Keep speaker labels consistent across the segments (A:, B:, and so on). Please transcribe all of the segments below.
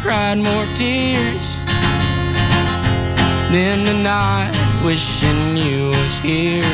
A: cried more tears than the night wishing you was here.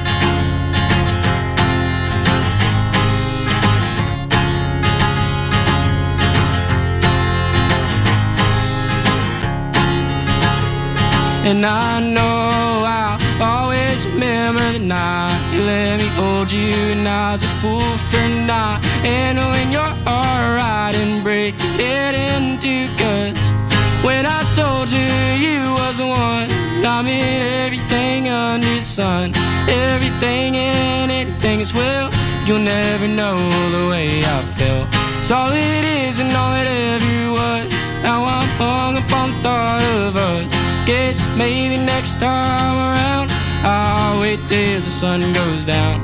A: And I know I'll always remember the night you let me hold you, and I was a fool for not handling your heart right and break your head in two cuts. When I told you you was the one, I mean everything under the sun, everything and anything as well. You'll never know the way I felt. It's all it is and all it ever was. Now I'm hung upon the thought of us. Guess maybe next time around I'll wait till the sun goes down.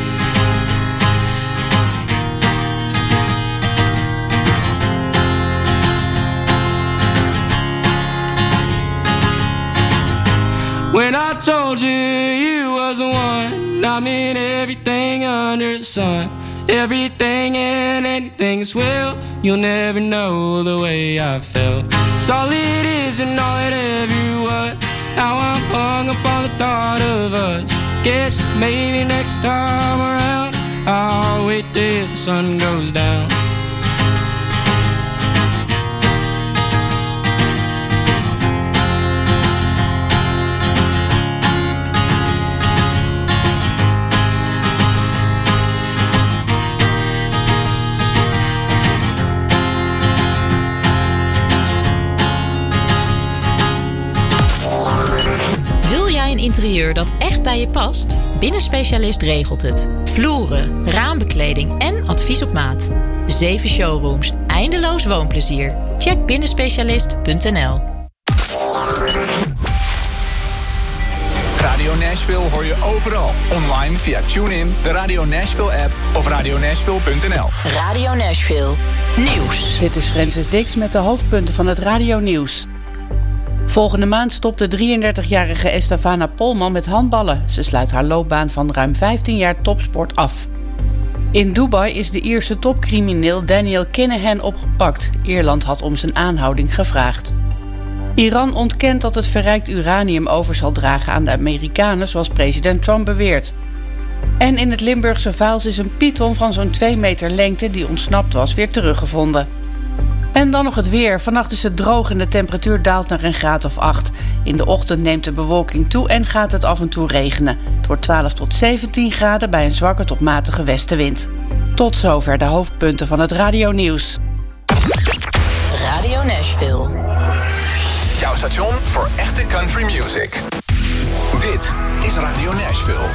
A: When I told you you was the one, I mean everything under the sun, everything and anything as well. You'll never know the way I felt. It's all it is and all it ever was. Now I'm hung up on the thought of us. Guess maybe next time around I'll wait till the sun goes down.
B: Interieur dat echt bij je past? Binnenspecialist regelt het. Vloeren, raambekleding en advies op maat. 7 showrooms, eindeloos woonplezier. Check binnenspecialist.nl.
C: Radio Nashville hoor je overal. Online via TuneIn, de Radio Nashville app of radionashville.nl.
B: Radio Nashville. Nieuws.
D: Dit is Francis Dix met de hoofdpunten van het Radio Nieuws. Volgende maand stopt de 33-jarige Estefana Polman met handballen. Ze sluit haar loopbaan van ruim 15 jaar topsport af. In Dubai is de Ierse topcrimineel Daniel Kinahan opgepakt. Ierland had om zijn aanhouding gevraagd. Iran ontkent dat het verrijkt uranium over zal dragen aan de Amerikanen, zoals president Trump beweert. En in het Limburgse Vaals is een python van zo'n 2 meter lengte die ontsnapt was weer teruggevonden. En dan nog het weer. Vannacht is het droog en de temperatuur daalt naar een graad of 8. In de ochtend neemt de bewolking toe en gaat het af en toe regenen. Het wordt 12 tot 17 graden bij een zwakke tot matige westenwind. Tot zover de hoofdpunten van het Radio Nieuws.
B: Radio Nashville.
C: Jouw station voor echte country music. Dit is Radio Nashville.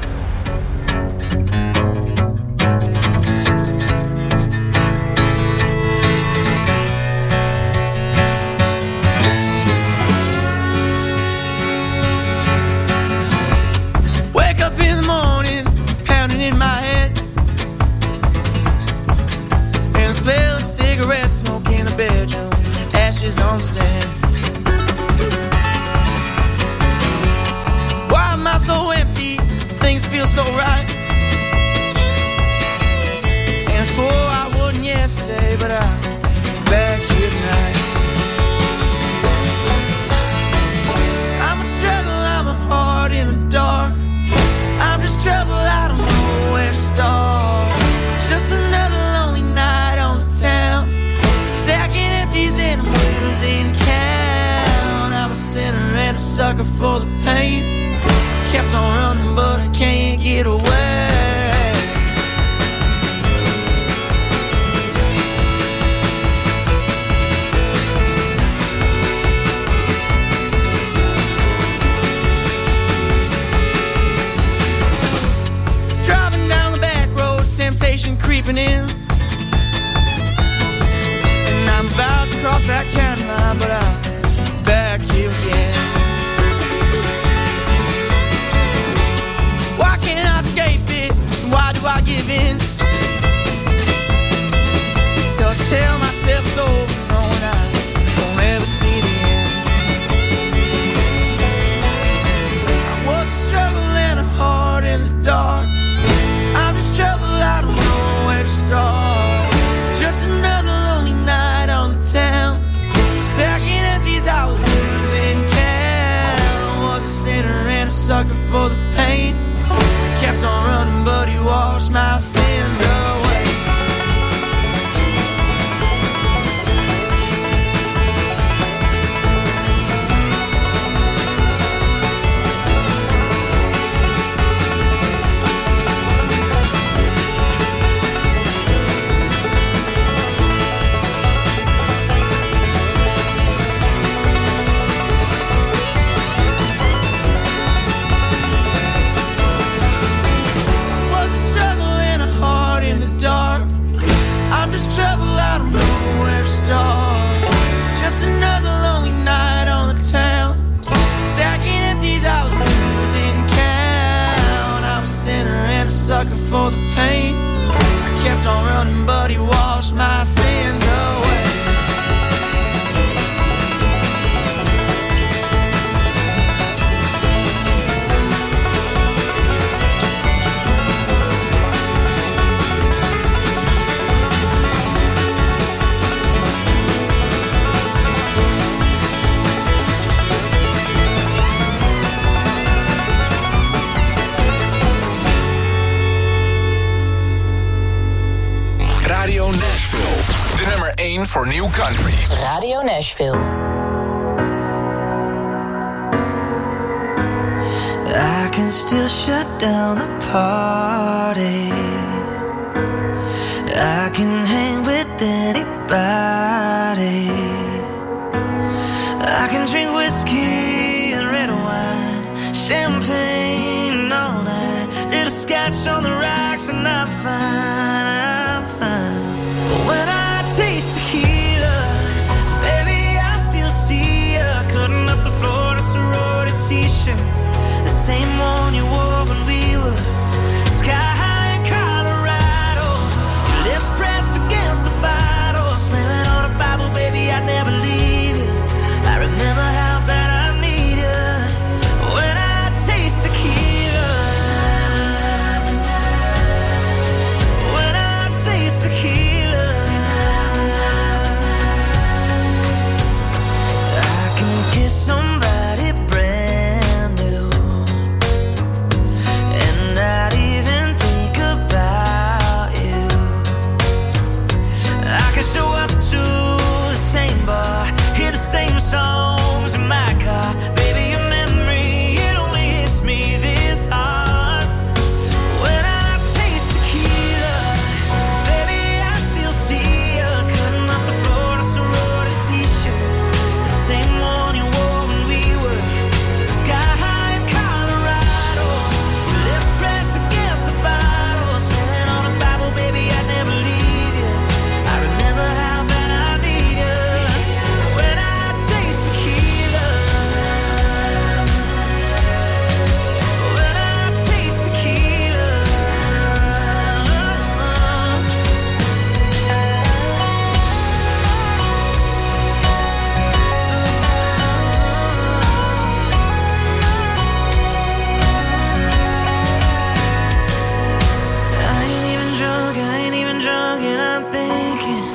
E: In my head and smell of cigarette smoke in the bedroom, ashes on stand. Why am I so empty? Things feel so right. And swore I wouldn't yesterday, but I'm back here tonight. I'm a struggle, I'm a heart in the dark. I'm just trouble, I don't know where to start. Just another lonely night on the town, stacking empties and I'm losing count. I'm a sinner and a sucker for the pain. Kept on running but I can't get away. Temptation creeping in, and I'm about to cross that county line, but I'm back here again. Why can't I escape it? Why do I give in? 'Cause I tell myself it's over, knowing I won't ever see the end. I was a struggle and a heart in the dark. I'm just trouble, I don't know where to start. sucker for the pain. I kept on running, but he washed my sins away. Just another lonely night on the town. Stacking empties, I was losing count. I'm a sinner and a sucker for the pain. I kept on running, but he washed my sins away.
C: Radio Nashville, de nummer 1 voor New Country.
B: Radio Nashville.
E: I can still shut down the party. I can hang with anybody. I can drink whiskey and red wine, champagne all night, little scotch on the rocks, and I'm fine, I'm fine. But when I taste tequila, baby, I still see you cutting up the Florida sorority t-shirt, the same one you wore when we were sky high in Colorado. Your lips pressed against the bottle, swimming on a Bible, baby, I'd never leave you. I remember how bad I need you when I taste tequila. When I taste tequila, I can kiss somebody brand new and not even think about you. I can show up to the same bar, hear the same songs in my car. Baby, your memory, it only hits me this hard. When I taste tequila, baby, I still see you cutting up the Florida sorority t-shirt, the same one you wore when we were sky high in Colorado. Your lips pressed against the bottle, swimming on a Bible, baby, I'd never leave you. I remember how bad I need you when I taste tequila. When I taste tequila. I ain't even drunk, and I'm thinking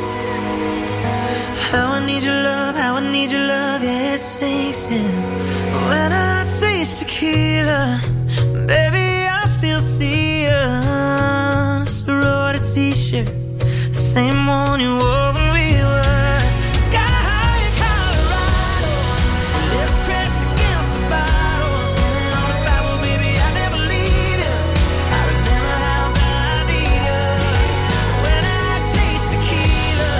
E: how I need your love, yeah, it sinks in. When I taste tequila, baby, I still see you on a sorority t-shirt, the same one you wore when we were sky high in Colorado. Lips pressed against the bottle, swimming on a Bible, baby, I never leave you. I remember how bad I need you when I taste tequila.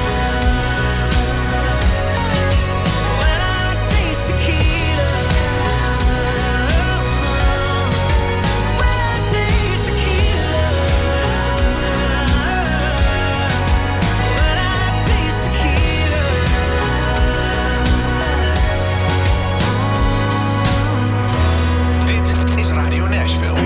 E: When I taste tequila. When I taste tequila. When I taste tequila.
C: Dit is Radio Nashville.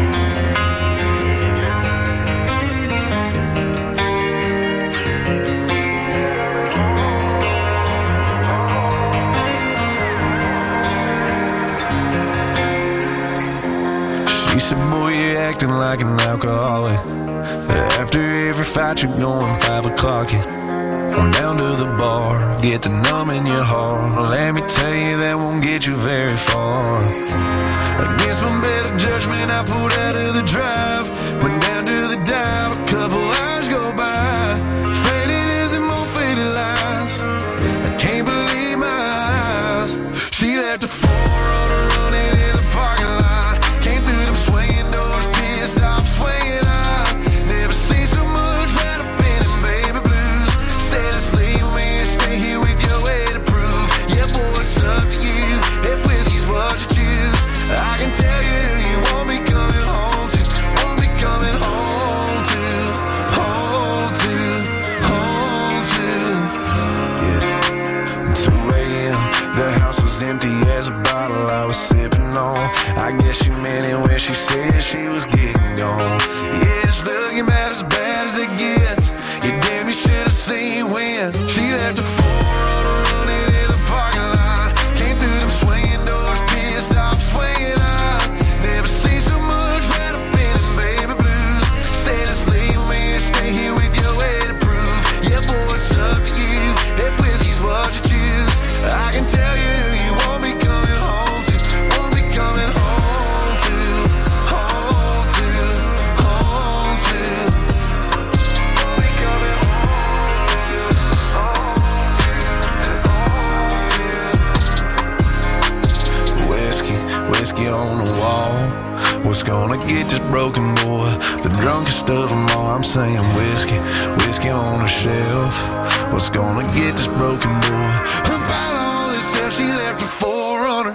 F: She said, boy, you're acting like an alcoholic. After every fight, you're going 5 o'clock. on down to the bar, get the numb in your heart. Let me tell you, that won't get you very far. Against my better judgment, I pulled out of the drive, went down to the dive. A couple hours go by, faded as and more faded lies. I can't believe my eyes. She left a 4-runner running in the parking lot. Came through them swinging doors, pissed off, swinging out. Never seen so much wrapped up in them baby blues. Said just leave me and stay here with your way to prove. Yeah, boy, it's up to you. If whiskey's what you choose, I can tell you, you won't be coming home to, won't be coming home to, home to, home to. Yeah. 2 a.m. The house was empty as a bottle I was sipping on. I guess she meant it when she said she was getting gone. Yeah, it's looking about as bad as it gets. You damn, you should have seen when she left a 4-runner running in the parking lot. Came through them swinging doors, pissed off, swinging out. Never seen so much wrapped up in them baby blues. Said just leave me and stay here with your way to prove. Yeah, boy, it's up to you. If whiskey's what you choose, I can tell you, you won't be coming home to, won't be coming home to, home to, home to. Won't be coming home. Whiskey on the wall. What's gonna get this broken boy? The drunkest of them all. I'm saying whiskey on the shelf. What's gonna get this broken boy? About all this stuff, she left a 4-runner.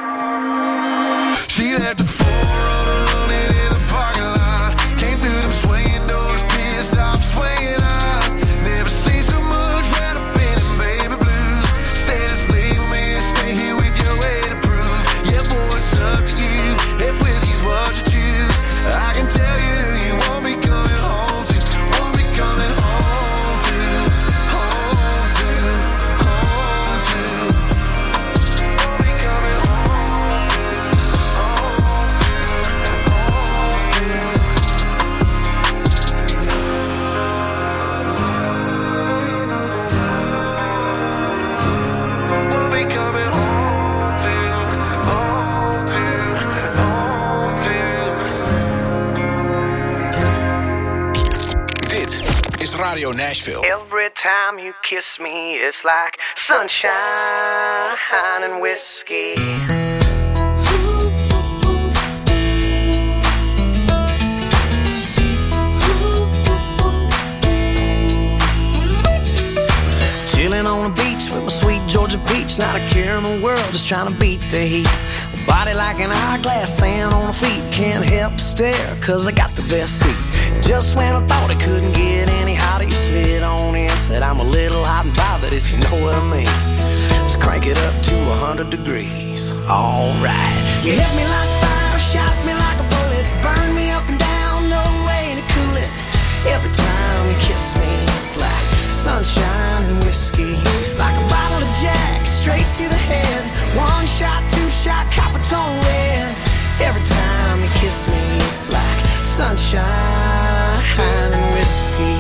F: She left a 4-runner running in the parking lot. Came through them swinging doors, pissed off, swinging out. Never seen so much wrapped up in them baby blues. Said just leave me and stay here with your way to prove. Yeah, boy, it's up to you. If whiskey's what you choose, I can tell you, you won't be coming home to, won't be coming home to, home to, home to. Won't be coming home to, won't be coming home to, home to, home to.
C: Dit is Radio Nashville.
E: Every time you kiss me, it's like sunshine and whiskey. Chilling on the beach with my sweet Georgia peach, not a care in the world, just trying to beat the heat. Body like an hourglass, sand on her feet, can't help but stare, cause I got the best seat. Just when I thought it couldn't get any hotter, you slid on in, said I'm a little hot and bothered, if you know what I mean. Let's crank it up to 100 degrees, alright. You hit me like fire, shot me like a bullet, burn me up and down, no way to cool it. Every time you kiss me, it's like sunshine and whiskey. Like a bottle of Jack, straight to the head. 1 shot, 2 shot, Coppertone red. Every time you kiss me, it's like sunshine and whiskey.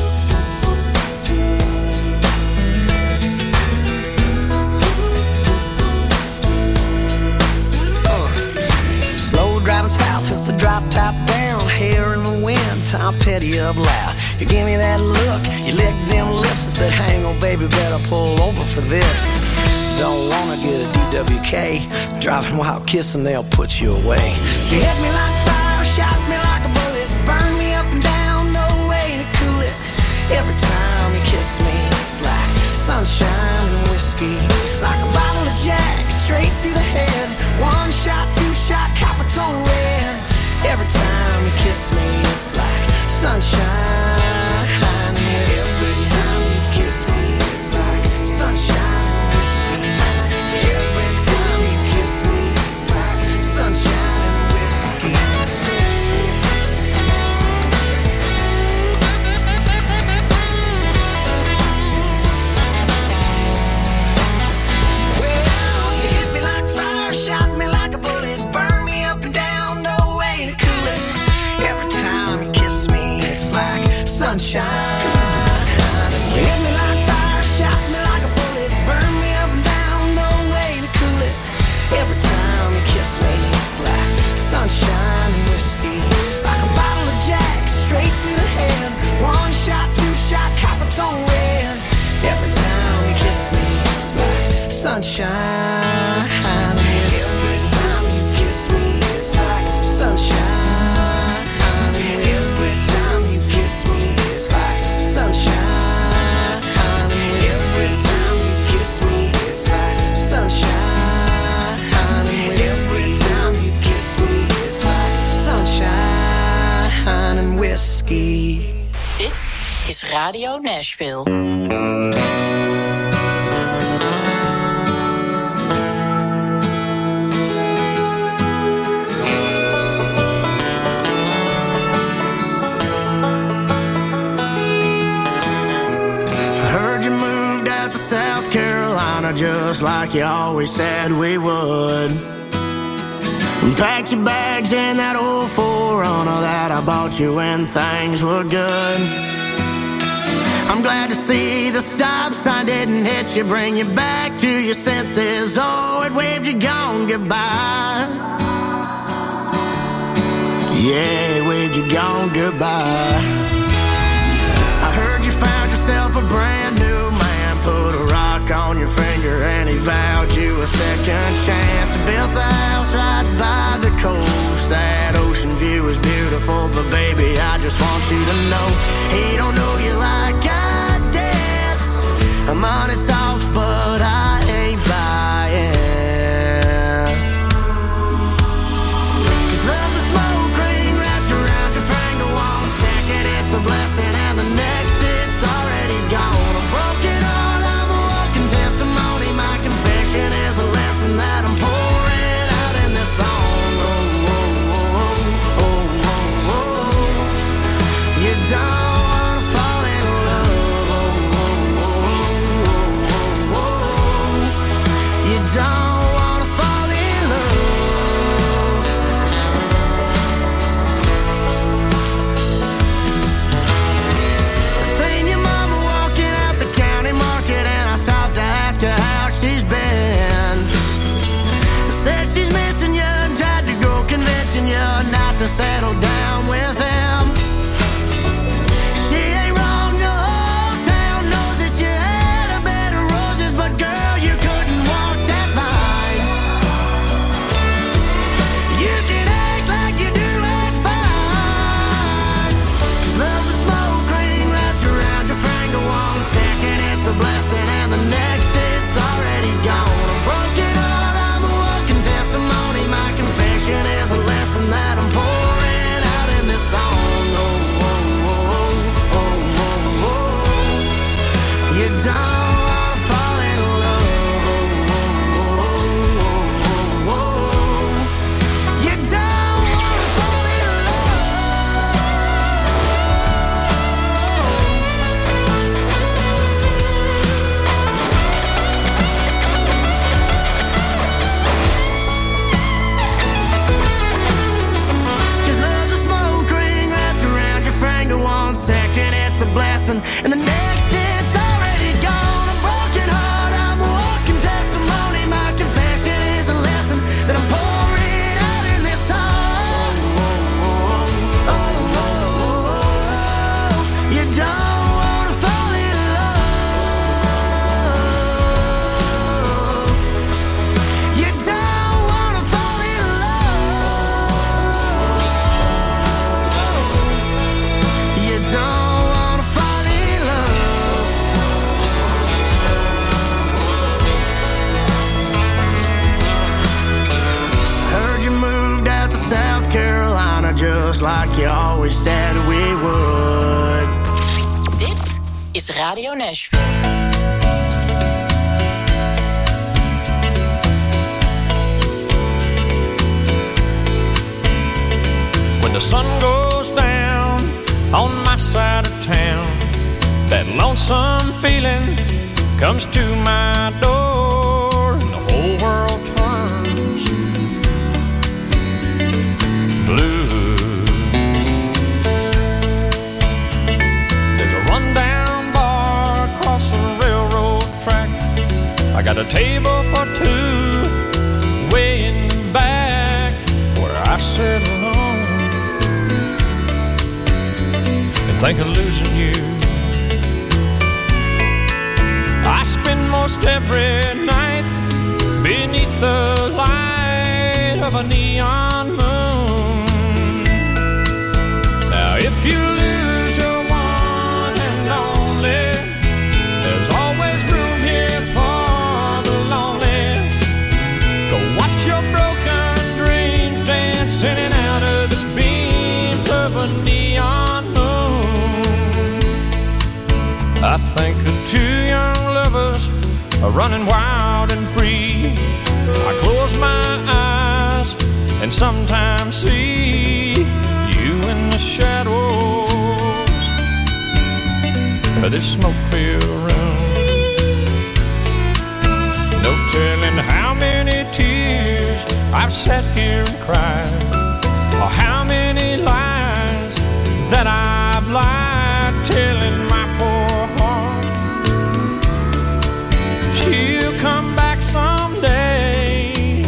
E: Slow driving south with the drop top down, hair in the wind, Tom Petty up loud. You give me that look, you licked them lips and said, hang on baby, better pull over for this. Don't wanna get a DWK, driving while kissing, they'll put you away. You hit me like fire, shot me like a bullet, burn me up and down, no way to cool it. Every time you kiss me, it's like sunshine and whiskey. Like a bottle of Jack, straight to the head. 1 shot, 2 shot, Coppertone red. Every time you kiss me, it's like sunshine and whiskey. Every time you kiss me, it's like sunshine and whiskey. Every time you kiss me, it's like sunshine and whiskey. Well, you hit me like fire, shot me like a bullet, burn me up and down, no way to cool it. Every time you kiss me, it's like sunshine. Every time you kiss me, it's like sunshine. Every time you kiss me, it's like sunshine. Every time you kiss me, it's like sunshine. Every time you kiss me, it's like sunshine and whiskey.
B: Dit is Radio Nashville.
E: South Carolina, just like you always said we would. And packed your bags in that old 4Runner that I bought you when things were good. I'm glad to see the stop sign didn't hit you, bring you back to your senses. Oh, it waved you gone goodbye. Yeah, it waved you gone goodbye. I heard you found yourself a brand new man. Put a rock on your finger and he vowed you a second chance. Built a house right by the coast. That ocean view is beautiful, but baby, I just want you to know he don't know you like I did. Money talks, but I ain't buying. 'Cause love's a smoke ring wrapped around your finger. 1 second it's a blessing and the next it's already gone. I'm broken. Is a lesson that I'm pouring out in this song. Oh, oh, oh, oh, oh, oh. You don't wanna fall in love. Oh, oh, oh, oh, oh. You don't wanna fall in love. I seen your mama walking out the county market and I stopped to ask her how she's been. Said she's missing you and tried to go convincing you not to settle down with him. She ain't wrong, the whole town knows that you had a bed of roses, but girl, you couldn't walk that line. You can act like you do it fine. 'Cause love's a smoke ring wrapped around your finger. 1 second it's a blessing and the next it's already gone. I'm broken heart, I'm a walking testimony. My confession is a lesson that I'm pouring out in this song. Oh, oh, oh, oh, oh, oh. You don't wanna fall in love. Oh, oh, oh, oh, oh. You don't wanna fall in love. Finger. 1 second it's a blessing and the next it's already gone. A broken heart, I'm a walking testimony. My confession is a lesson that I'm pouring out in this song. Oh, oh, oh, oh, oh. You don't wanna fall in love. You don't wanna fall in love. You don't wanna fall in love. Heard you moved out to South Carolina just like you always said we would.
B: Dit is Radio Nashville.
G: When the sun goes down on my side of town, that lonesome feeling comes to my door, and the whole world turns blue. There's a rundown bar across the railroad track. I got a table for two way in back where I sit alone and think of losing you. I spend most every night running wild and free. I close my eyes and sometimes see you in the shadows of this smoke-filled room. No telling how many tears I've sat here and cried, or how many lies that I've lied, telling my poor heart she'll come back someday.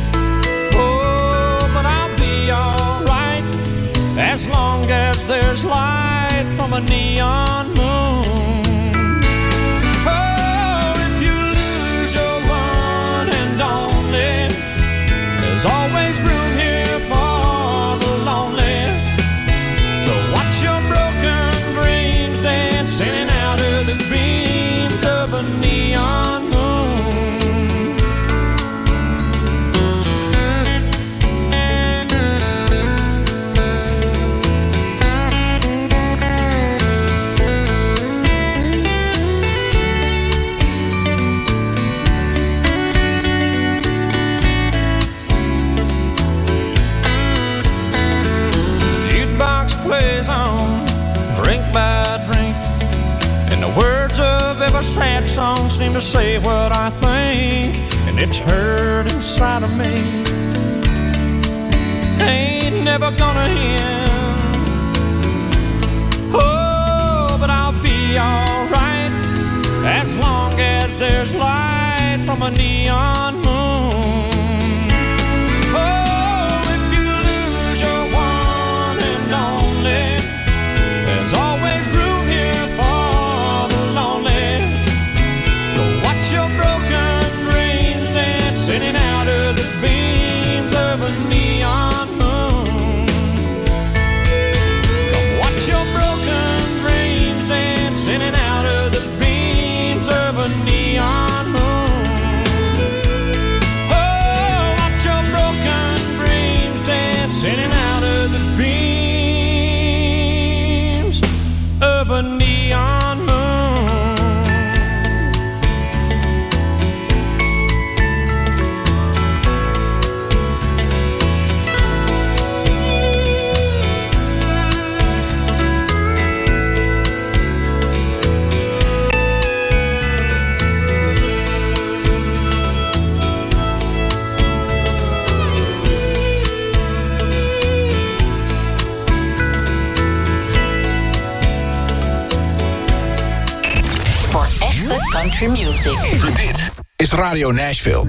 G: Oh, but I'll be alright as long as there's light from a neon moon. There's always room here for the lonely to watch your broken dreams dancing out of the beams of a neon moon. On, drink by drink, and the words of every sad song seem to say what I think, and it's hurt inside of me. Ain't never gonna end. Oh, but I'll be alright as long as there's light from a neon moon. There's always room here for the lonely to watch your broken dreams dancing in out of the beams of a neon moon. Come watch your broken dreams dancing in out of the beams of a neon moon. Oh, watch your broken dreams dancing in out of the beams of a neon moon.
B: Country music.
C: Dit is Radio Nashville.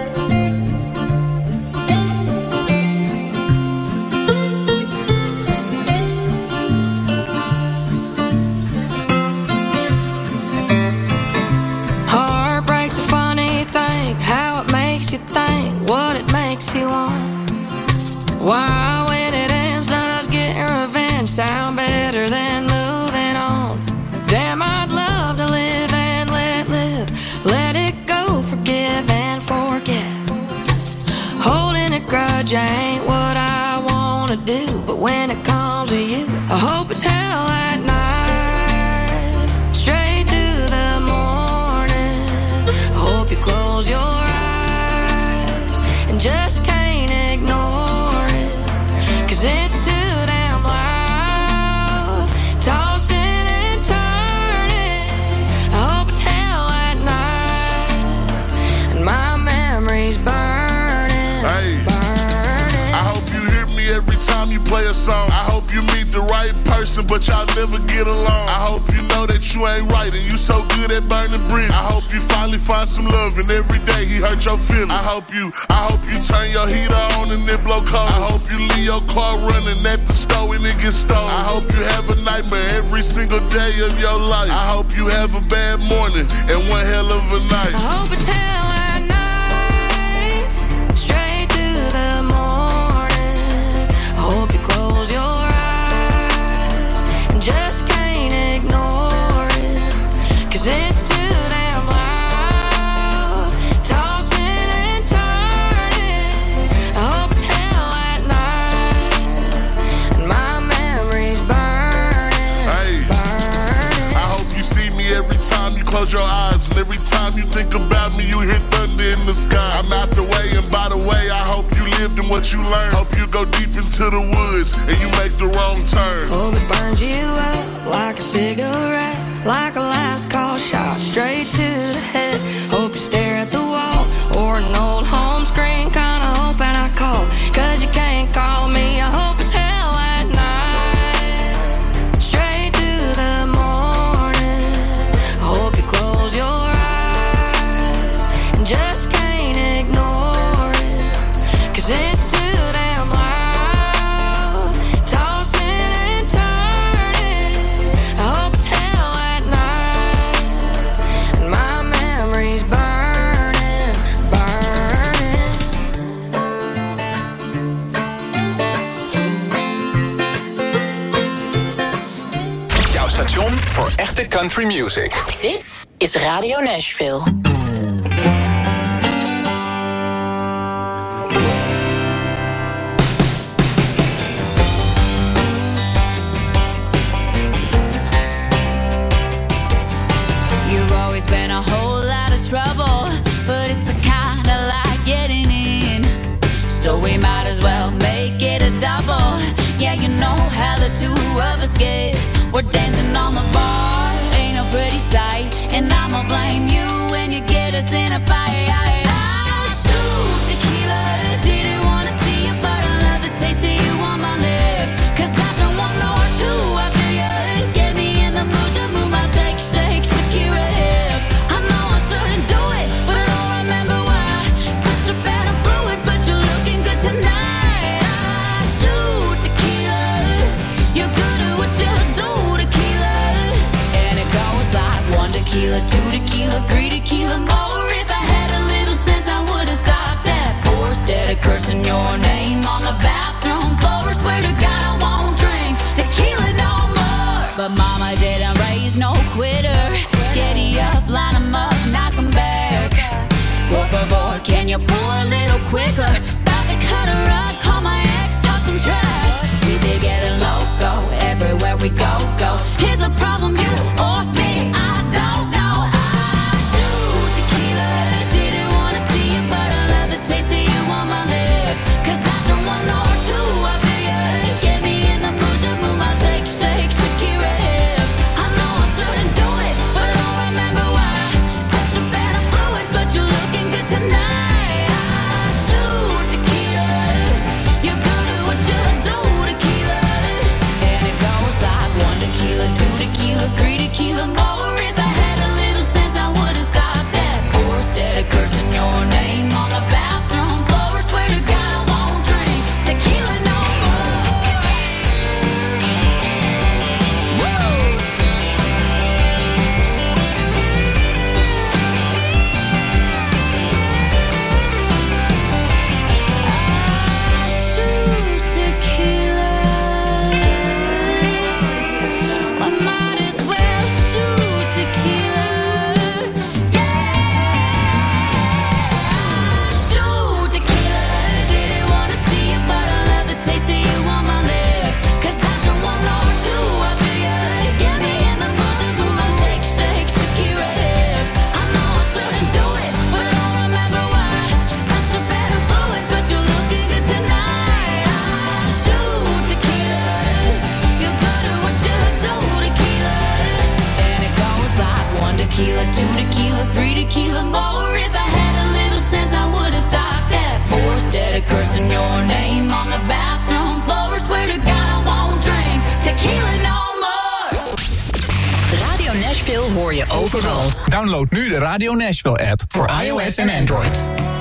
H: Heartbreak's a funny thing, how it makes you think, what it makes you want. Why when it ends does getting revenge sound better than moving on? Damn, I'd love to live and let it go, forgive and forget. Holding a grudge ain't what I wanna do, but when it comes to you, I hope it's hell at night, straight through the morning. I hope you close your eyes and just can't ignore it, 'cause it's too damn loud, tossing and turning. I hope it's hell at night and my memory's burning, burning.
I: I hope you hear me every time you play a song. I hope you meet the right person, but y'all never get along. I hope you know that you ain't right and you so good at burning bridges. I hope you finally find some love and every day he hurt your feelings. I hope you turn your heater on and it blow cold. I hope you leave your car running at the store and it gets stolen. I hope you have a nightmare every single day of your life. I hope you have a bad morning and one hell of a night.
H: I hope it's hell at night, straight through the morning. I hope you close your eyes and just can't ignore it, 'cause it's too damn loud, tossing and turning. I hope it's hell at night and my memory's burning, burning.
I: I hope you see me every time you close your eyes and every time you think about hear thunder in the sky. I'm out the way, and by the way, I hope you lived in what you learned. Hope you go deep into the woods and you make the wrong turn.
H: Hope it burns you up like a cigarette, like a last call shot straight to the head. Hope you stare at the wall or an old home screen, kinda hoping I call, 'cause you can't call me. I hope it's hell at night, straight to the morning. I hope you close your eyes and just can't ignore it, 'cause it's too damn loud, tossing and turning. I hope it's hell at night, and my memory's burning, burning.
C: Jouw station voor echte country music.
B: Dit is Radio Nashville.
J: You've always been a whole lot of trouble, but it's a kind of like getting in. So we might as well make it a double. Yeah, you know how the two of us get. We're dancing on the bar, ain't no pretty sight. And I'ma blame you when you get us in a fight. I shoot tequila, didn't wanna see you, but I love the taste of you on my lips. 'Cause after one or two, I feel you get me in the mood to move my shake, shake, Shakira hips. I know I shouldn't do it, but I don't remember why. Such a bad influence, but you're looking good tonight. I shoot tequila, you're good at what you do, tequila. And it goes like 1 tequila, 2 tequila, 3 tequila more. If I had a little sense, I would've stopped at 4 instead of cursing your name on the bathroom floor. I swear to God I won't drink tequila no more. But mama didn't raise no quitter. Giddy up, line 'em up, knock 'em back. Por favor, can you pour a little quicker? About to cut her up, call my ex, talk some trash. We be getting loco everywhere we go, go. Here's a problem, you or me, I don't know. I shoot tequila, didn't wanna see you, but I love the taste of you on my lips. 'Cause after 1 or 2, I feel you get me in the mood to move my shake, shake, Shakira hips. I know I shouldn't do it, but I don't remember why. Such a bad influence, but you're looking good tonight. I shoot tequila, you're good at what you do, tequila. And it goes like 1 tequila, 2 tequila, 3 tequila more. If I had a little sense, I would've stopped at 4 instead of cursing your name on the bathroom floor. I swear to God I won't drink tequila no more. Woo! I shoot tequila, I might as well shoot tequila. Yeah, shoot tequila, didn't wanna see you, but I love the taste of you on my lips. 'Cause after 1 or 2, I feel you get me in the mood to move my shake, shake, Shakira hips. I know I shouldn't do it, but I don't remember why. Such a bad influence, but you're looking good tonight. I shoot tequila, you're good at what you do, tequila. And it goes like 1 tequila, 2 tequila, 3 tequila more. If I had a little sense, I would've stopped at 4 instead of cursing your name on the bathroom floor. I swear to God I won't drink tequila no more.
B: Radio Nashville hoor je overal.
C: Download nu de Radio Nashville app voor iOS en Android.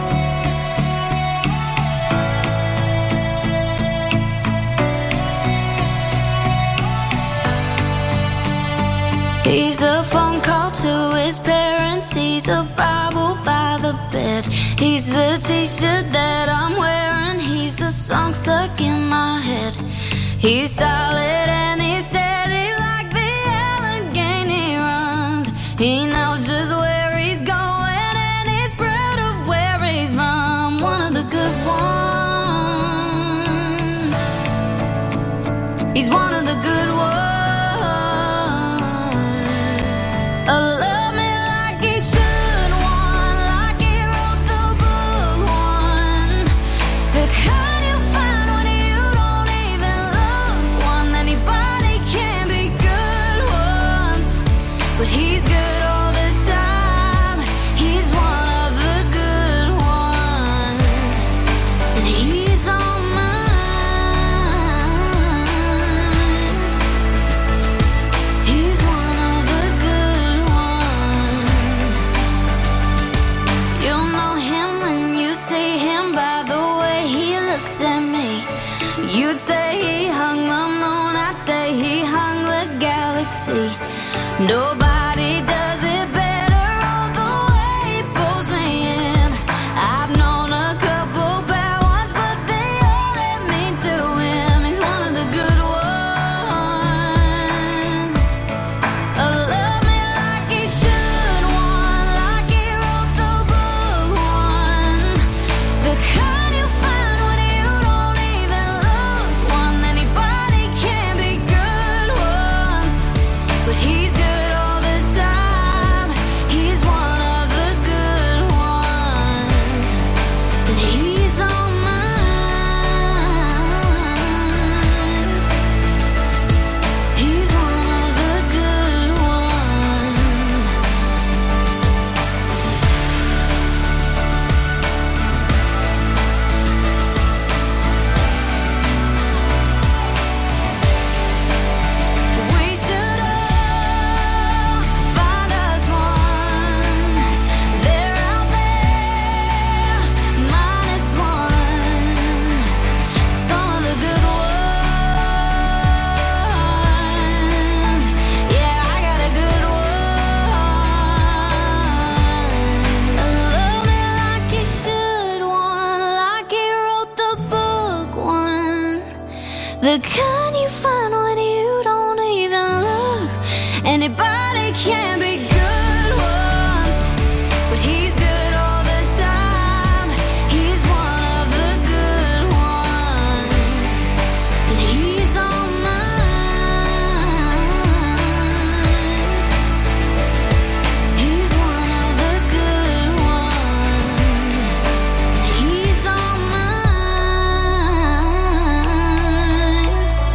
J: He's a phone call to his parents. He's a Bible by the bed. He's the t-shirt that I'm wearing. He's a song stuck in my head. He's solid and he's steady like the Allegheny runs. He knows just where he's going and he's proud of where he's from. One of the good ones. He's one of the good ones. Love me like he should, one like he You'd say he hung the moon, I'd say he hung the galaxy. Nobody does it better, all the way he pulls me in. I've known a couple bad ones, but they all led me to him. He's one of the good ones. Love me like he should, one, like he wrote the book, one. The kind you find when you don't even look, one. Anybody can be good ones, but he's good all the time. He's one of the good ones, and he's on mine. He's one of the good ones. We should all find us one. They're out there, minus one. Some of the good ones. Yeah, I got a good one. Love me like you should, one, like he wrote the book, one. The kind you find when you don't even look. Anybody can be good ones, but he's good all the time. He's one of the good ones, and he's on mine. He's one of the good ones, and he's on mine.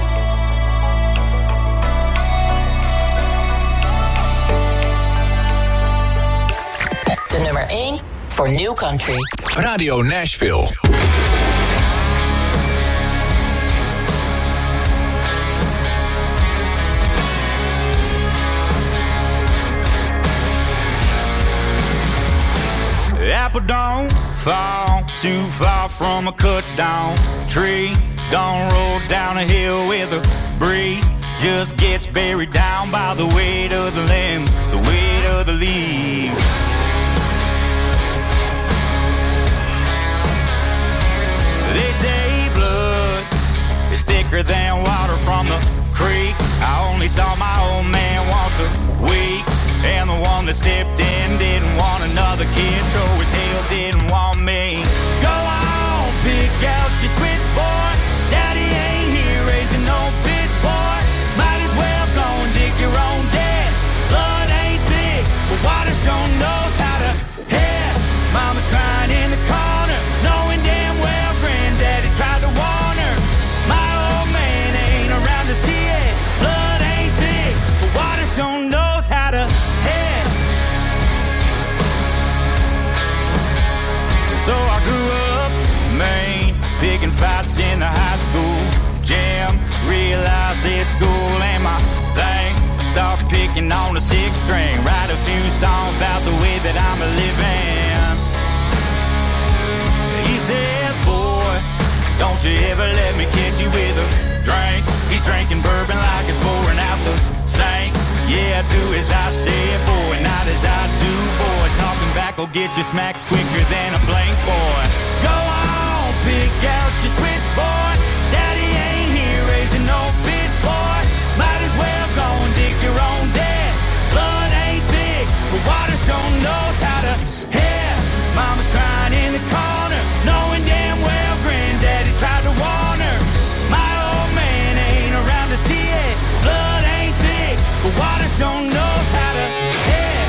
B: De nummer 1 voor New Country.
C: Radio Nashville.
K: The apple don't fall too far from a cut down tree. Don't roll down a hill with a breeze. Just gets buried down by the weight of the limbs, the weight of the leaves. They say blood is thicker than water from the creek. I only saw my old man once a week, and the one that stepped in didn't want another kid, so as hell didn't want me. Go on, pick out your switch, boy. Daddy ain't here raising no bitch, boy. Might as well go and dig your own ditch. Blood ain't thick, but water sure knows how to head. Mama's crying in the corner, knowing damn well granddaddy tried to warn her. My old man ain't around to see it. Blood ain't thick, but water sure knows how to head. So I grew up, man, picking fights in the high school gym. Realized it's school ain't my thing. Start picking on the sixth string. Write a few songs about the way that I'm a living. He said, boy, don't you ever let me catch you with a drink. He's drinking bourbon like it's pouring out the sink. Yeah, do as I say, boy, not as I do, boy. Talking back will get you smacked quicker than a blank, boy. Go on, pick out your switch, boy. Daddy ain't here raising no bitch, boy. Might as well go and dig your own ditch. Blood ain't thick, but water sure knows how to head. Mama's crying in the corner, knowing damn well granddaddy tried to warn her. My old man ain't around to see it. Blood ain't thick, but water sure knows how to head.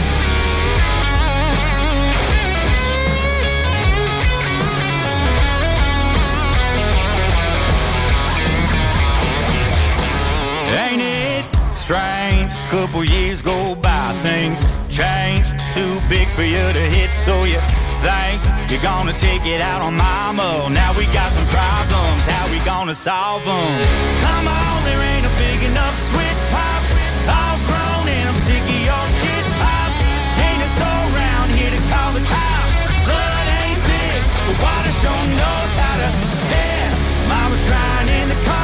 K: Ain't it strange? Couple years go by, things change. Too big for you to hit, so you think you're gonna take it out on mama. Now we got some problems, how we gonna solve them? Come on, there ain't a big enough switch, pops. All grown and I'm sick of your shit, pops. Ain't a soul around here to call the cops. Blood ain't big, but water sure knows how to head. Mama's crying in the car.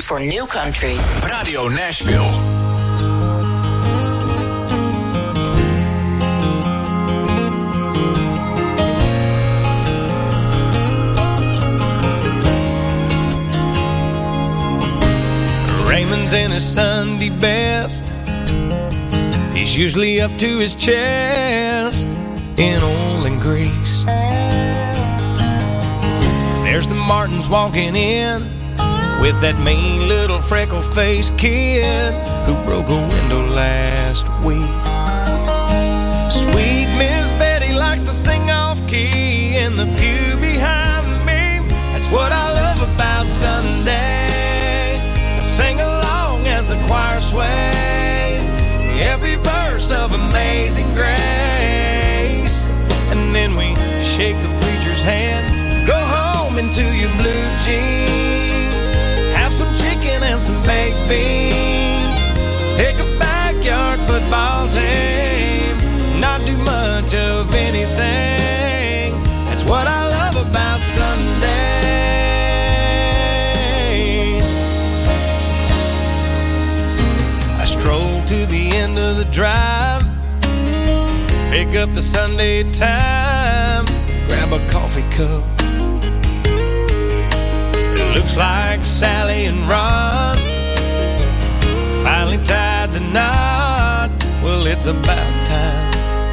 L: for New Country.
C: Radio Nashville.
M: Raymond's in his Sunday best. He's usually up to his chest in oil and grease. There's the Martins walking in with that mean little freckle-faced kid who broke a window last week. Sweet Miss Betty likes to sing off-key in the pew behind me. That's what I love about Sunday. I sing along as the choir sways every verse of Amazing Grace. And then we shake the preacher's hand, go home into your blue jeans, have some chicken and some baked beans, pick a backyard football team, not do much of anything. That's what I love about Sunday. I stroll to the end of the drive, pick up the Sunday Times, grab a coffee cup. Looks like Sally and Ron finally tied the knot. Well, it's about time.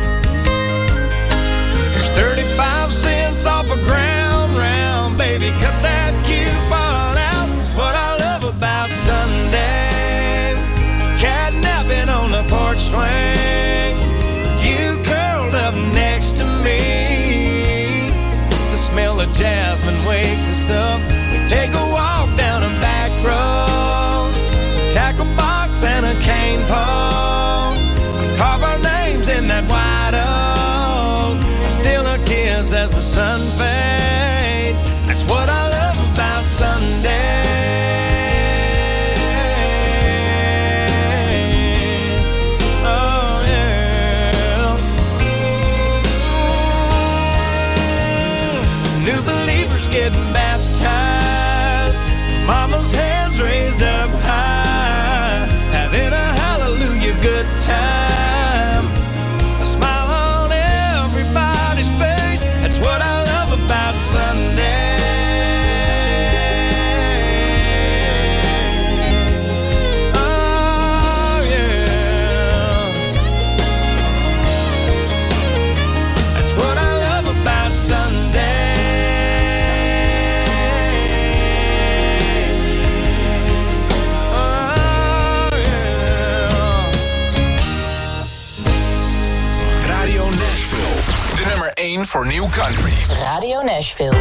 M: There's 35 cents off a ground round. Baby, cut that coupon out. It's what I love about Sunday. Catnapping on the porch swing, you curled up next to me. The smell of jasmine wakes us up. Take a walk down a back road, tackle box and a cane pole, carve our names in that white oak, steal a kiss as the sun fades. That's what I love about Sunday. Oh yeah. New believers getting baptized, Mama's hands raised up high, having a hallelujah good time. A smile on everybody's face. That's what I love about Sunday. Oh yeah. That's what I love about Sunday.
C: De nummer 1 voor New Country.
L: Radio Nashville.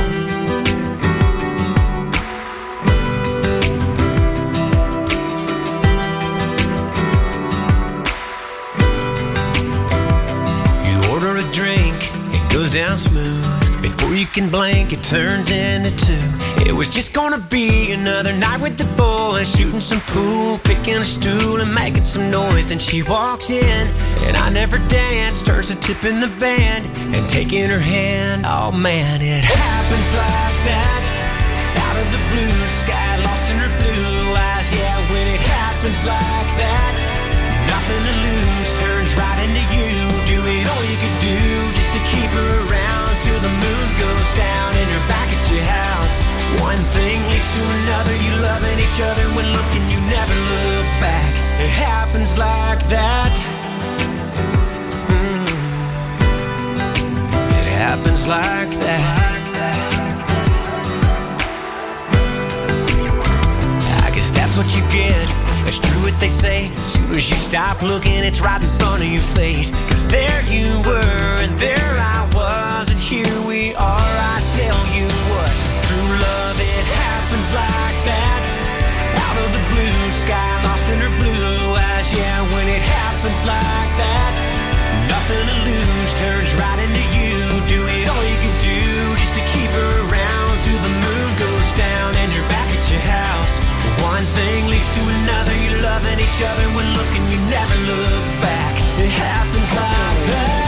N: You order a drink, it goes down smooth. Before you can blink, it turns into two. It was just gonna be another night with the boys, shooting some pool, picking a stool and making some noise. Then she walks in, and I never danced, turns to tipping the band and taking her hand. Oh man, it happens like that, out of the blue sky, lost in her blue eyes. Yeah, when it happens like that, nothing to lose, turns right into you. Doing all you could do just to keep her around till the moon goes down and you're back at your house. One thing leads to another, you loving each other when looking, you never look back. It happens like that. It happens like that. I guess that's what you get. It's true what they say. As soon as you stop looking, it's right in front of your face. Cause there you were, and there I was, and here we are. I tell you what, true love, it happens like that. Out of the blue sky, lost in her blue eyes. Yeah, when it happens like that, nothing to lose, turns right into you. Doing all you can do just to keep her around till the moon goes down and you're back at your house. One thing leads to another, you're loving each other when looking, you never look back. It happens like that.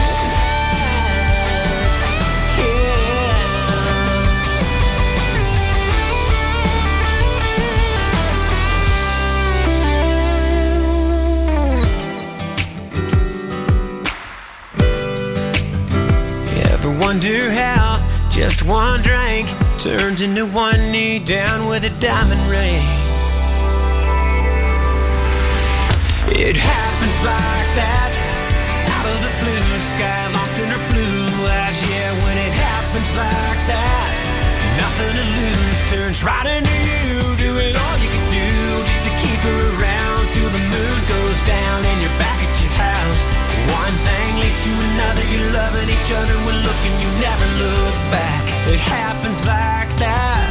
N: Yeah. Just one drink turns into one knee down with a diamond ring. It happens like that, out of the blue sky, lost in her blue eyes. Yeah, when it happens like that, nothing to lose turns right into you. Doing all you can do just to keep her around till the moon goes down and you're back at your house. One thing leads to another, you're loving each other, we're looking, you never look back. It happens like that.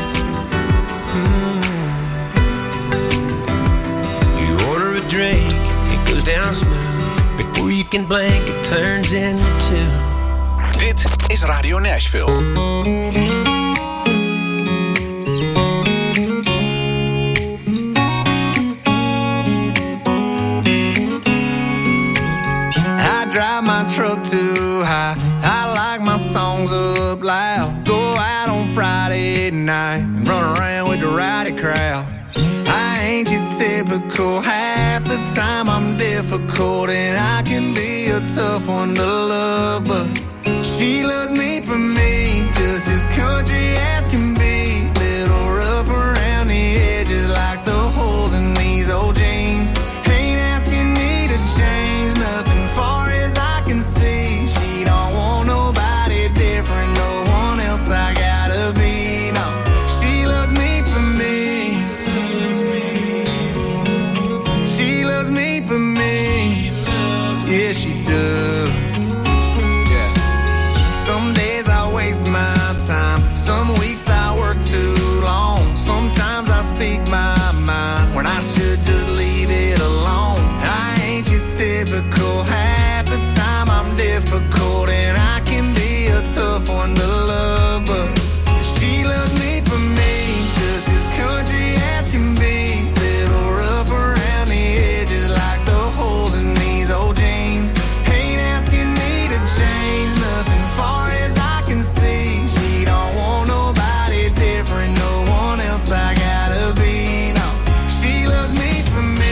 N: You order a drink, it goes down smooth. Before you can blink, it turns into two.
C: Dit is Radio Nashville.
E: Drive my truck too high. I like my songs up loud. Go out on Friday night and run around with the rowdy crowd. I ain't your typical. Half the time I'm difficult, and I can be a tough one to love, but she loves me for me, just as country as can be. Little rough around the edges, like the holes in these old jeans. Ain't asking me to change nothing far as I can see. She don't want nobody different, no one else I gotta be. No, she loves me for me. She loves me for me. Yeah, she does. Yeah. Some days I waste my time. Some weeks I work too long. Sometimes I speak my mind when I should just leave it alone. I ain't your typical. Half the time I'm difficult, and I can be a tough one to love, but she loves me for me, just as country as can be. Little rough around the edges, like the holes in these old jeans. Ain't asking me to change nothing far as I can see. She don't want nobody different, no one else I gotta be. No, she loves me for me.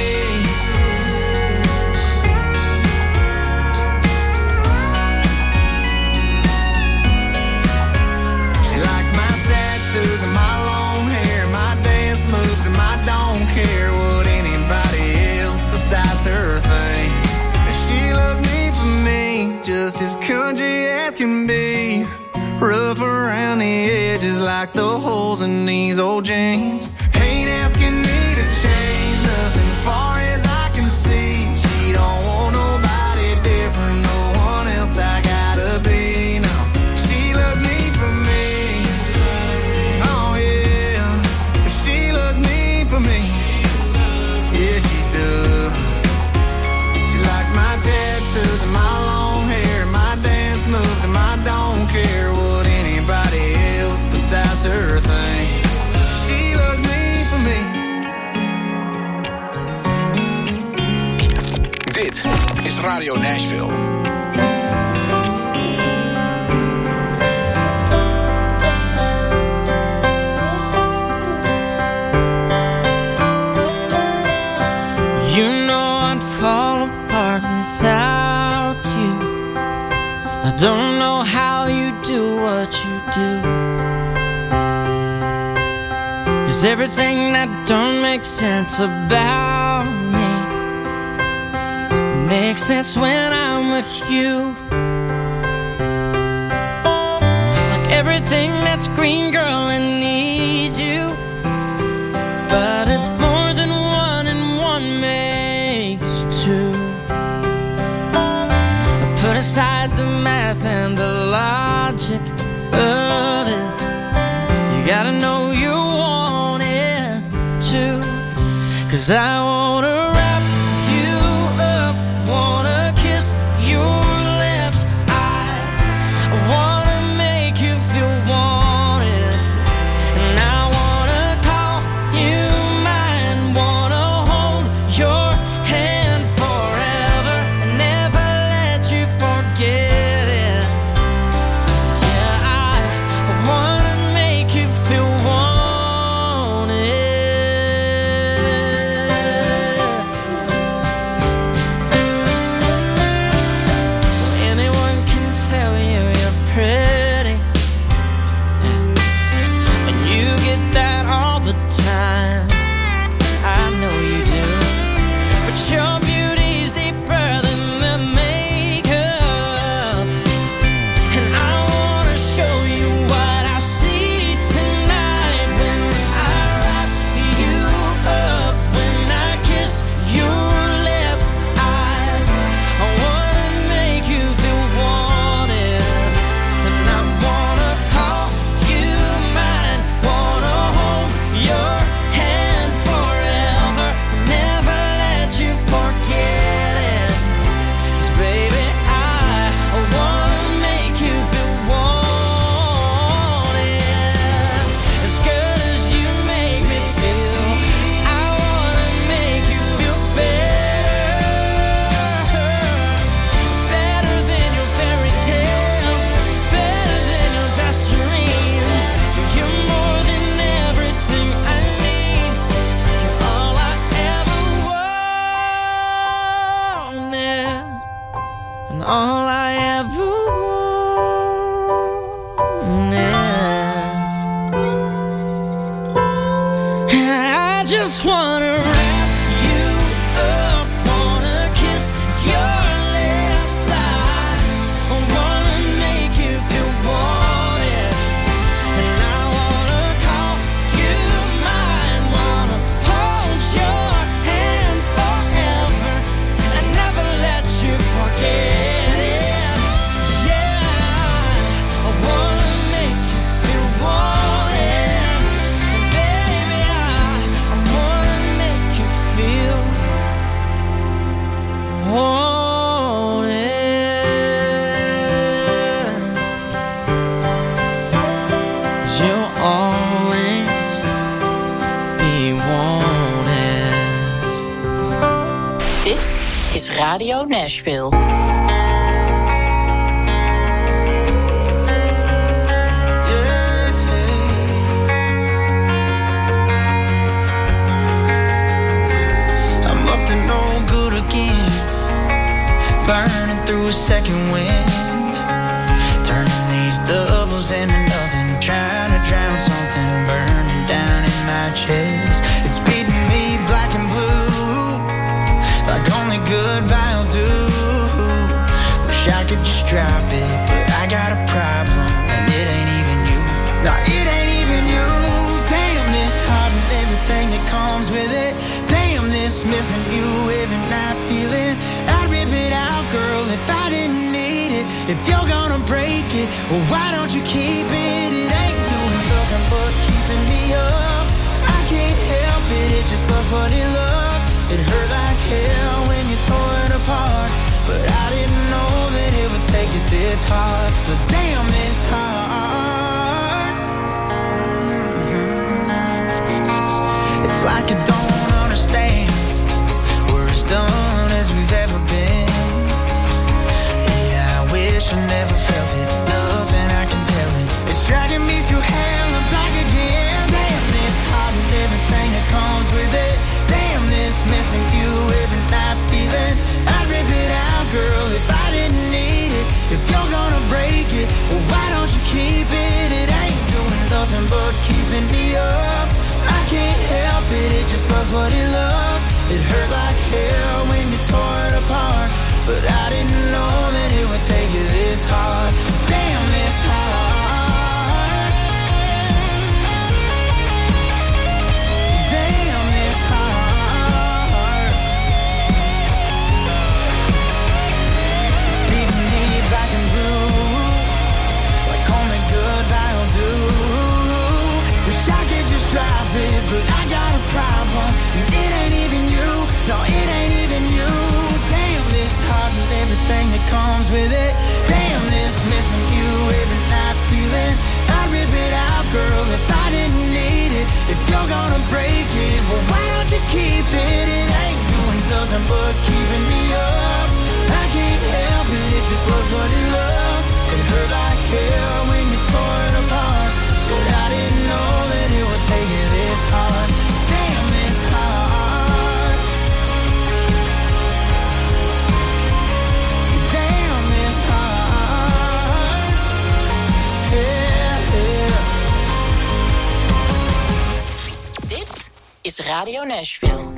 E: She likes my tattoos and my long hair, my dance moves, and my don't care what anybody else besides her thinks. She loves me for me, just as country as can be. Rough around the edges, like the holes in these old jeans. Ain't asking me to change nothing far as I can see. She don't want nobody different, no one else I gotta be. No, she loves me for me. Oh yeah, she loves me for me. Yeah, she does. She likes my tattoos and my long hair, my dance moves, and my don't care what anybody else besides her thinks. She loves me for me.
C: Dit is Radio Nashville.
A: You know I'd fall apart without you. I don't know how you do what you do, 'cause everything that don't make sense about me makes sense when I'm with you. Like everything that's green, girl, I need you, but it's more than one and one makes two. Put aside the math and the logic of it. You gotta know you want it too, 'cause I wanna wrap you up, wanna kiss your lips. I wanna make you feel wanted, and I wanna call you mine, wanna hold your hand forever and never let you forget it. Yeah, I wanna make you feel wanted.
E: just wanna wrap you up, wanna kiss your left side, I wanna make you feel wanted, and I wanna call you mine, wanna hold your hand forever, and never let you forget it. Yeah, I wanna make you feel wanted, baby, I wanna make you feel wanted. You'll always be wanted.
L: Dit is Radio Nashville.
E: I'm up to no good again, burning through a second wind, turning these doubles into nothing, trying to drown something burning down in my chest. It's beating me black and blue, like only goodbye'll do. Wish I could just drop it, but I got a problem, and it ain't even you. No, it ain't even you. Damn, this heart and everything that comes with it. Damn, this missing you every night feeling. I'd rip it out, girl, if I didn't need it. If you're gonna break it, well, why don't you keep it? It ain't doing nothing but keeping me up. I can't help it, it just loves what it loves. It hurt like hell when you tore it apart, but I didn't know that it would take it this hard. But damn, it's hard. It's like I don't understand. We're as done as we've ever been. Yeah, I wish I never felt it. Nothing I can tell it. It's dragging me through hell and back again. Damn, this heart and everything that comes with it. Damn, this missing you every night feeling. I'd rip it out, girl, if I didn't need it. If you're gonna break it, well, why don't you keep it? It ain't doing nothing but keeping me up. I can't help it, it just loves what it loves. It hurt like hell when you tore it apart, but I didn't know that it would take you this hard. Damn, this hard. Damn, this hard. It's beating me black and blue, like only goodbye'll do. Wish I could just drop it, but I got a problem, and it ain't even you. No, it ain't even you. Damn, this heart and everything that comes with it. Damn, this missing you every night feeling. I'd rip it out, girl, if I didn't need it. If you're gonna break it, well, why don't you keep it? It ain't doing nothing but keeping me up. I can't help it, it just loves what it loves. It hurt like hell when you tore it apart, but I didn't know that it would take it this hard. Damn, this hard. Damn, this hard. Yeah, yeah.
L: Dit is Radio Nashville.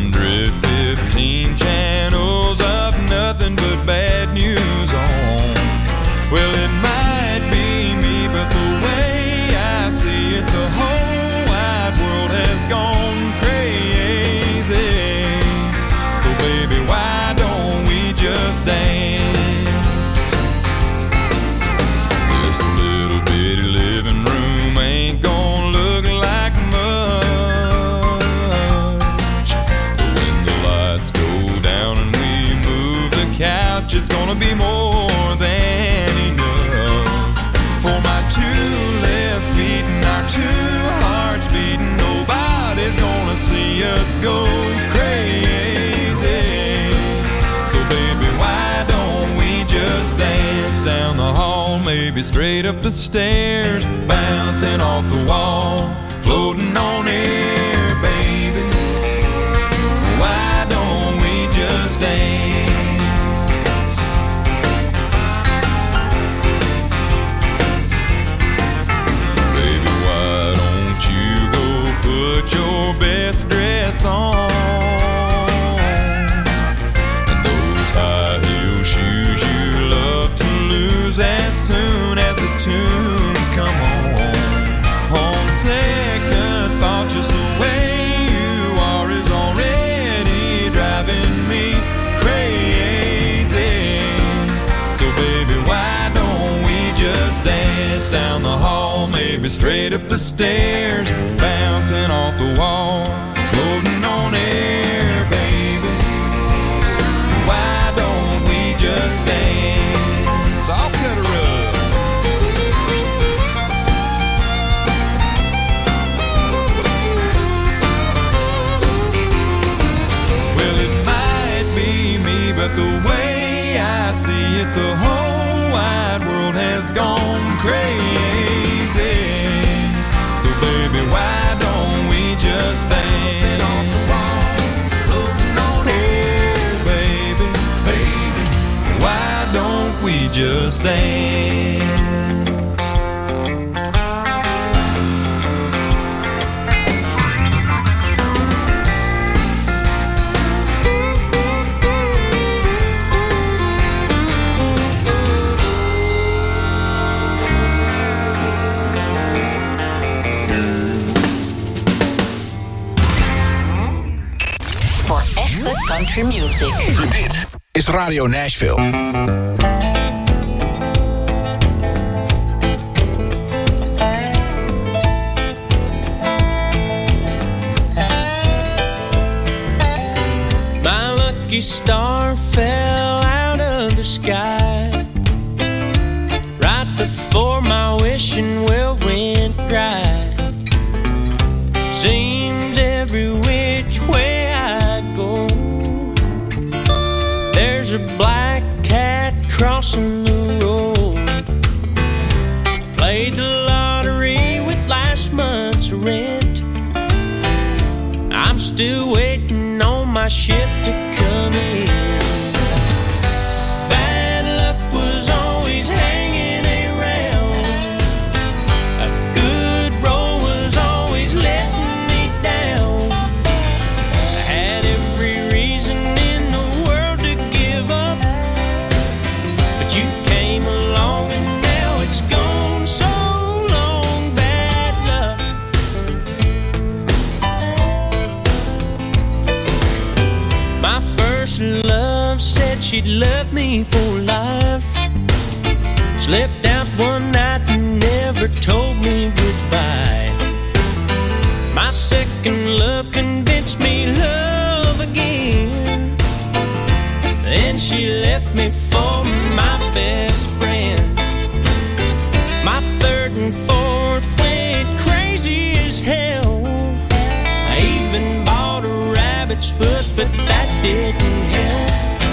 G: Bad news on. maybe straight up the stairs, bouncing off the wall, floating on air, baby. Why don't we just dance? Baby, why don't you go put your best dress on? As soon as the tunes come on second thought, just the way you are is already driving me crazy. So baby, why don't we just dance down the hall, maybe straight up the stairs, bouncing off the wall, floating on air, baby. Why don't we just dance? I'll cut her up. Well, it might be me, but the way I see it, the whole wide world has gone crazy. So baby, why don't we just dance off the walls, floating on air, baby, baby. Why don't we just dance?
L: Voor echte country music.
C: Dit is Radio Nashville.
O: Star fell out of the sky right before my wishing well went dry. Seems every which way I go, there's a black cat crossing the road. Played the lottery with last month's rent. I'm still waiting on my ship to come in. Bad luck was always hanging around. A good roll was always letting me down. I had every reason in the world to give up, but you came along and now it's gone. So long, bad luck. My first love said she'd love me for life. Slipped out one night and never told me goodbye. My second love convinced me love again. Then she left me for my best friend. My third and fourth went crazy as hell. I even bought a rabbit's foot, but that didn't help.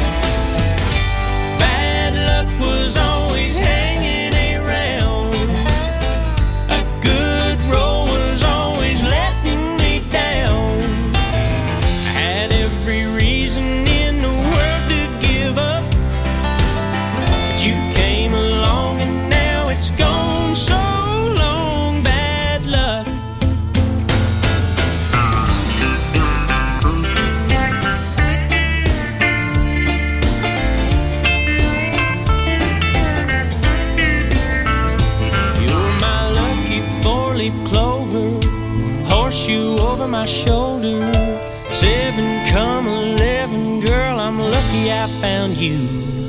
O: Bad luck was always hanging around. A good roll was always letting me down. I had every reason in the world to give up, but you came along and now it's gone. So long, bad luck. Clover, horseshoe over my shoulder. 7 come 11, girl, I'm lucky I found you.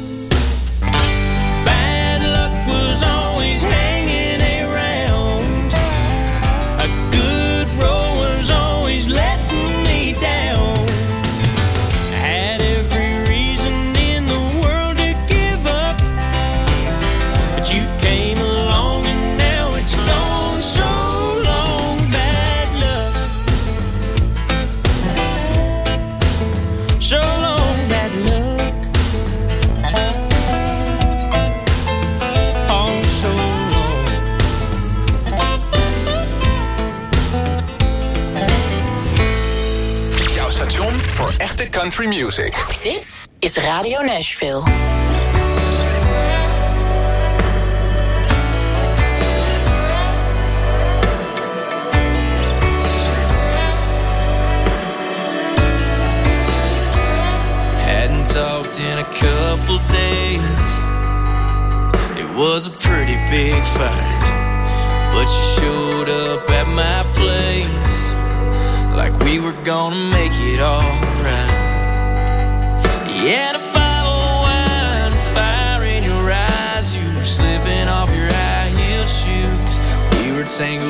O: Bad luck was always hanging around. A good roll was always letting me down. I had every reason in the world to give up, but you came along and now it's gone. So so long, bad luck. Oh,
C: country music.
L: Dit is Radio Nashville.
E: Hadn't talked in a couple days. It was a pretty big fight, but you showed up at my place like we were gonna make it all right. You had a bottle of wine, fire in your eyes. You were slipping off your high heel shoes. We were tangled